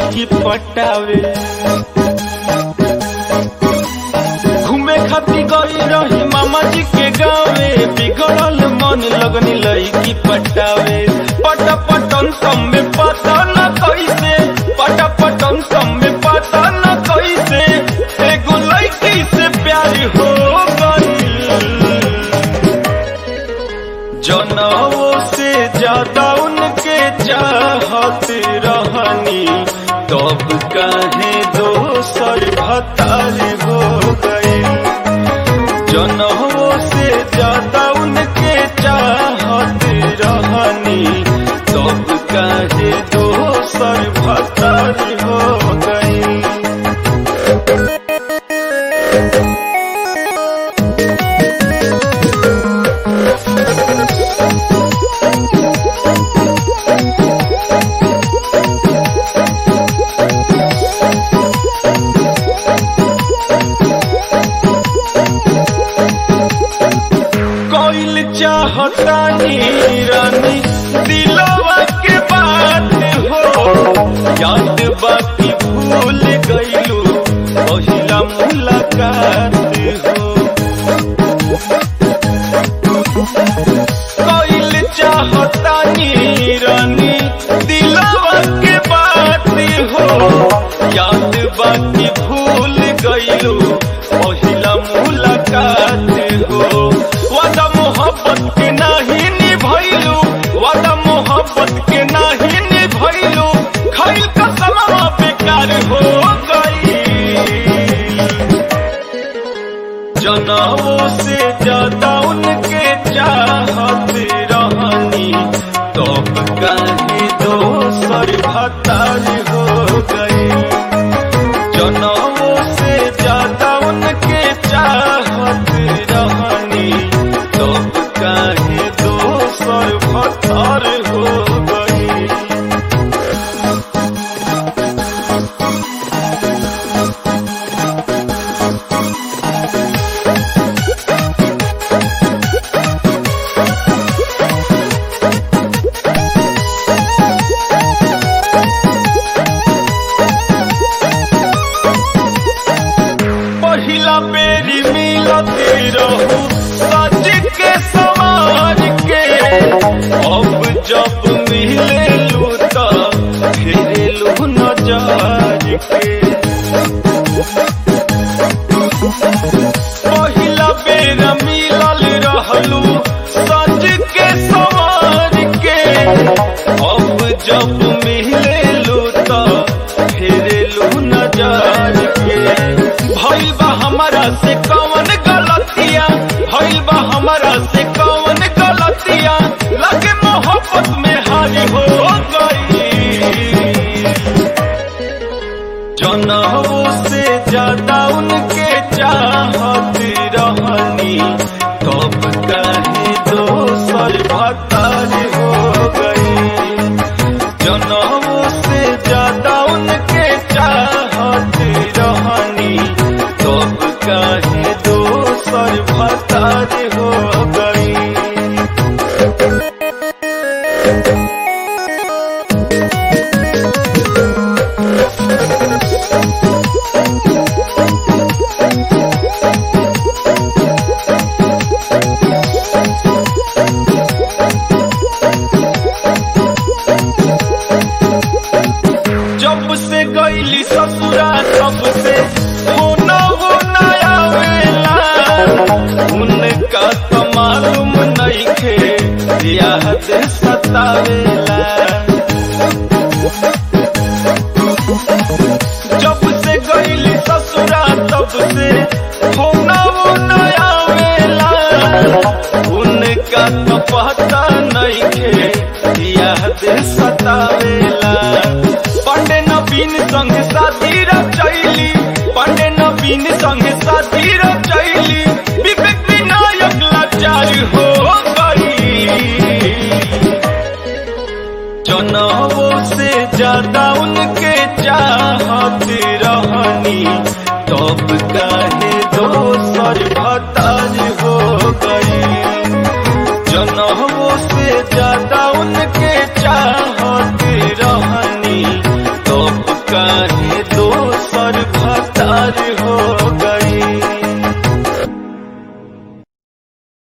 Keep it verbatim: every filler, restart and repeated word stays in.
लईकी पटावे। घूमे खाती गई रही मामा जी के गाँवे, बिगड़ल मन लगनी लईकी पटावे। पटा पटन सब में पता न कैसे, पटा पटन सब में पता न कैसे, एगो लईकी से प्यार हो गई। जनवों से ज्यादा उनके चाहत रहनी, तब काहे दोसर भतार हो गई। जनवों से ज्यादा उनके चाहत रहनी, तब काहे दोसर भतार हो गई। चाहतानी रानी दिलवा के बात हो, याद बाकी भूल गईलू पहिला मुलाकात हो। कोइल चाहतानी रानी दिलवा के बात हो, याद बाकी भूल गईलू पहिला मुलाकात हो। वादा मोहब्बत के नाही निभैलू, वादा मोहब्बत के नाही निभैलू, खैल कसमवा बेकार हो गई। जनवों से ज्यादा उनके चाहत रहनी, तब काहे दोसर भतार हो गई। जनवों से ज्यादा उनके चाहत रहनी, तब काहे दोसर भतार हो गई। पहिला बेरी मिलते रहू सच के समाज के, अब जब मिले लू तो फेरेलू नजर के। पहिला बेर मिलल रहलू सच के समाज के, अब जब मिले लू तो फेरेलू नजर के। भइल बा हमारा से कौन गलतिया, भइल बा हमारा से कौन गलतिया, लगे मोहब्बत में हारी हो गई। जनवों से ज्यादा उनके चाहत रहनी, तब काहे दोसर भतार हो गई। जनवों से ज्यादा उनके चाहत रहनी, तब काहे दोसर भतार हो गई। जब से गईली ससुरा तब से होना वो नया वेला, उनका तो मालूम नहीं खे याद सतावेला। जब से गईली ससुरा तब से होना वो नया वेला, उनका तो पता नहीं खे याद सतावेला। पांडे नवीन संग शादी रचैली, पांडे नवीन संग शादी रचैली, विवेक विनायक लाचार हो गई। जनवों से ज्यादा उनके चाहत रहनी, तब काहे दोसर भतार